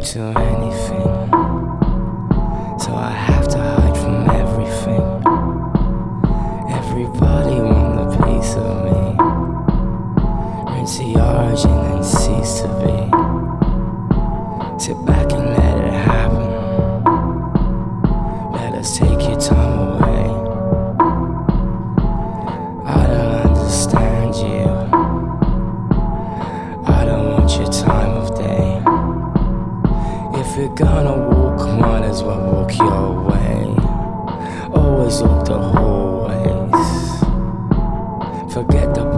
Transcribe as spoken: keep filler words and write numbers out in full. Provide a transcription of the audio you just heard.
to anything, so I have to hide from everything. Everybody want a piece of me. Rinse the origin and cease to be. Sit back and let it happen. Let us take your time away. I don't understand you. I don't want your time of day. If you're gonna walk, might as well walk your way. Always walk the hallways. Forget the